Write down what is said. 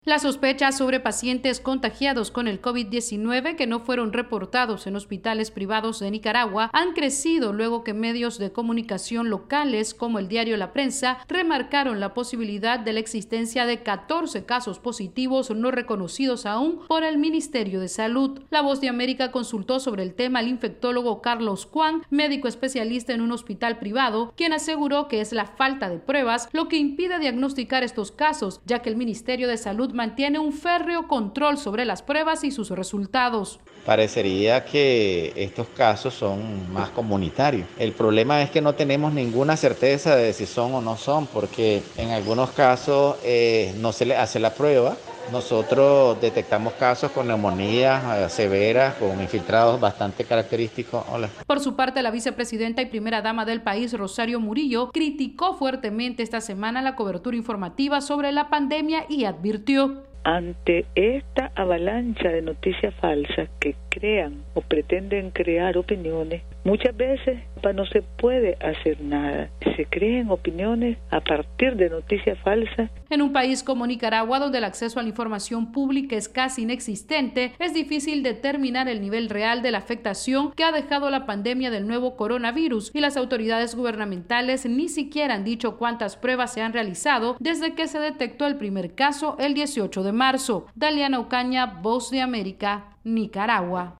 Las sospechas sobre pacientes contagiados con el COVID-19 que no fueron reportados en hospitales privados de Nicaragua han crecido luego que medios de comunicación locales como el diario La Prensa remarcaron la posibilidad de la existencia de 14 casos positivos no reconocidos aún por el Ministerio de Salud. La Voz de América consultó sobre el tema al infectólogo Carlos Cuán, médico especialista en un hospital privado, quien aseguró que es la falta de pruebas lo que impide diagnosticar estos casos, ya que el Ministerio de Salud mantiene un férreo control sobre las pruebas y sus resultados. Parecería que estos casos son más comunitarios. El problema es que no tenemos ninguna certeza de si son o no son, porque en algunos casos no se le hace la prueba. Nosotros detectamos casos con neumonías severas, con infiltrados bastante característicos. Por su parte, la vicepresidenta y primera dama del país, Rosario Murillo, criticó fuertemente esta semana la cobertura informativa sobre la pandemia y advirtió: ante esta avalancha de noticias falsas que crean o pretenden crear opiniones, muchas veces no se puede hacer nada. Se crean opiniones a partir de noticias falsas. En un país como Nicaragua, donde el acceso a la información pública es casi inexistente, es difícil determinar el nivel real de la afectación que ha dejado la pandemia del nuevo coronavirus, y las autoridades gubernamentales ni siquiera han dicho cuántas pruebas se han realizado desde que se detectó el primer caso el 18 de marzo. Daliana Ocaña, Voz de América, Nicaragua.